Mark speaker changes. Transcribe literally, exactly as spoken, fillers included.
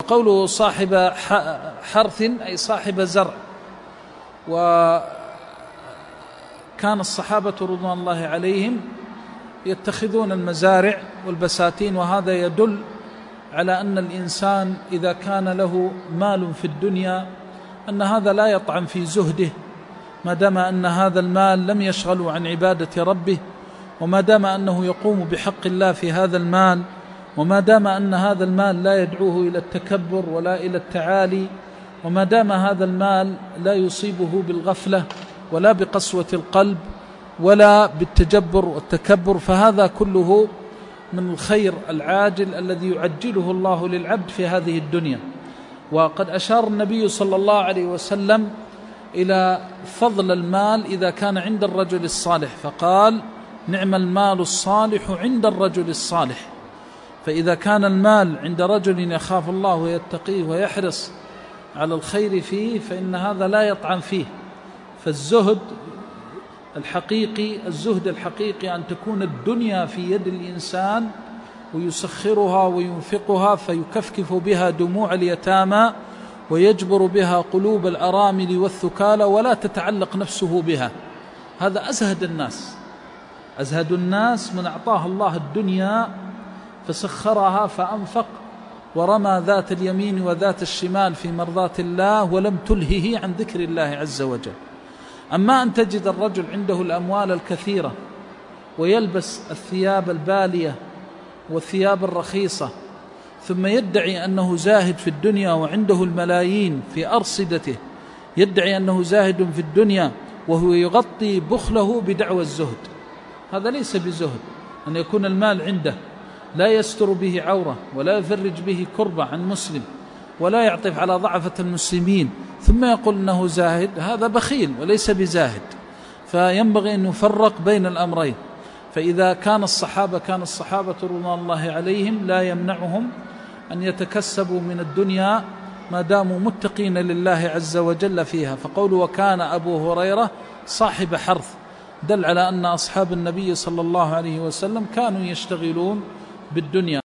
Speaker 1: فقوله صاحب حرث أي صاحب زرع. وكان الصحابة رضوان الله عليهم يتخذون المزارع والبساتين، وهذا يدل على أن الإنسان إذا كان له مال في الدنيا أن هذا لا يطعن في زهده، ما دام أن هذا المال لم يشغله عن عبادة ربه، وما دام أنه يقوم بحق الله في هذا المال، وما دام أن هذا المال لا يدعوه إلى التكبر ولا إلى التعالي، وما دام هذا المال لا يصيبه بالغفلة ولا بقسوة القلب ولا بالتجبر والتكبر، فهذا كله من الخير العاجل الذي يعجله الله للعبد في هذه الدنيا. وقد أشار النبي صلى الله عليه وسلم إلى فضل المال إذا كان عند الرجل الصالح، فقال: نعم المال الصالح عند الرجل الصالح. فإذا كان المال عند رجل يخاف الله ويتقيه ويحرص على الخير فيه فإن هذا لا يطعن فيه. فالزهد الحقيقي الزهد الحقيقي أن تكون الدنيا في يد الإنسان ويسخرها وينفقها فيكفكف بها دموع اليتامى ويجبر بها قلوب الأرامل والثكالى ولا تتعلق نفسه بها. هذا أزهد الناس. أزهد الناس من أعطاه الله الدنيا فسخرها فأنفق ورمى ذات اليمين وذات الشمال في مرضات الله ولم تلهه عن ذكر الله عز وجل. أما أن تجد الرجل عنده الأموال الكثيرة ويلبس الثياب البالية والثياب الرخيصة ثم يدعي أنه زاهد في الدنيا وعنده الملايين في أرصدته، يدعي أنه زاهد في الدنيا وهو يغطي بخله بدعوى الزهد، هذا ليس بزهد. أن يكون المال عنده لا يستر به عورة ولا يفرج به كربة عن مسلم ولا يعطف على ضعفة المسلمين ثم يقول أنه زاهد، هذا بخيل وليس بزاهد. فينبغي أن نفرق بين الأمرين. فإذا كان الصحابة كان الصحابة رضوان الله عليهم لا يمنعهم أن يتكسبوا من الدنيا ما داموا متقين لله عز وجل فيها. فقولوا وكان أبو هريرة صاحب حرث دل على أن أصحاب النبي صلى الله عليه وسلم كانوا يشتغلون بالدنيا.